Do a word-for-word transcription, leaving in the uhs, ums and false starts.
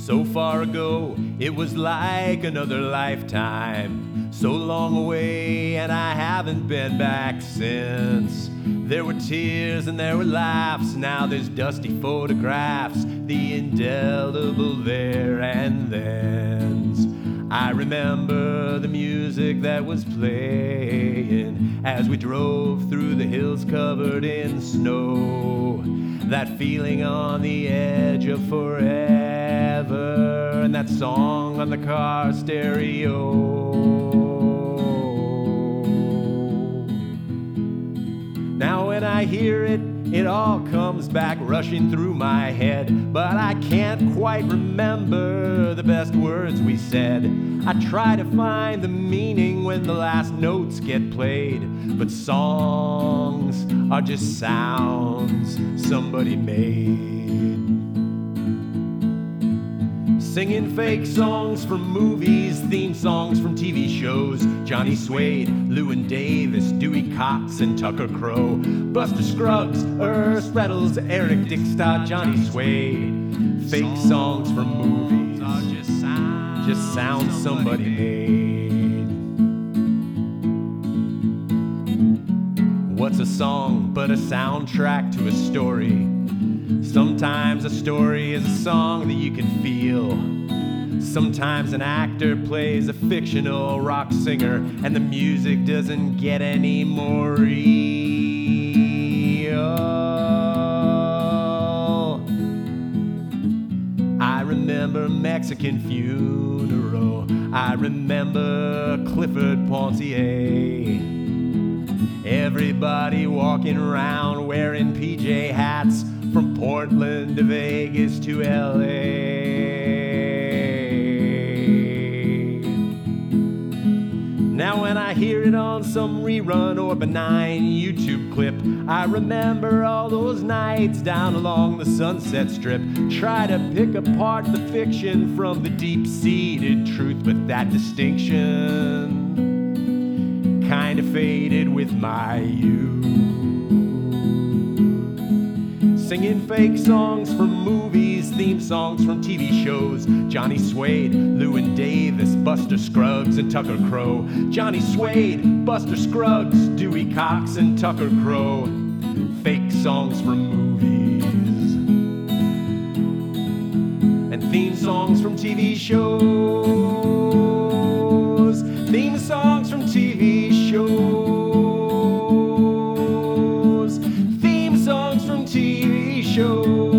So far ago, it was like another lifetime. So long away, and I haven't been back since. There were tears and there were laughs, now there's dusty photographs, the indelible there and thens. I remember the music that was playing as we drove through the hills covered in snow. That feeling on the edge of forever, and that song on the car stereo. Now when I hear it, it all comes back rushing through my head, but I can't quite remember the best words we said. I try to find the meaning when the last notes get played, but songs are just sounds somebody made. Singing fake songs from movies, theme songs from T V shows. Johnny Suede, Llewyn Davis, Dewey Cox, and Tucker Crow. Buster Scruggs, Urs Reynolds, Eric Dickstad, Johnny Suede. Fake songs from movies, just sounds somebody made. What's a song but a soundtrack to a story? Sometimes a story is a song that you can feel. Sometimes an actor plays a fictional rock singer and the music doesn't get any more real. I remember Mexican Funeral. I remember Clifford Pontier. Everybody walking around wearing P J hats from Portland to Vegas to L A. Now when I hear it on some rerun or benign YouTube clip, I remember all those nights down along the Sunset Strip. Try to pick apart the fiction from the deep-seated truth, but that distinction kind of faded with my youth. Singing fake songs from movies, theme songs from T V shows. Johnny Suede, Llewyn Davis, Buster Scruggs, and Tucker Crow. Johnny Suede, Buster Scruggs, Dewey Cox, and Tucker Crow. Fake songs from movies and theme songs from T V shows. Theme songs from T V shows. Theme songs from T V shows.